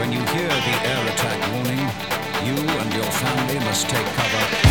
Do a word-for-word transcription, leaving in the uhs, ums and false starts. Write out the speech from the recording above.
When you hear the air attack warning, you and your family must take cover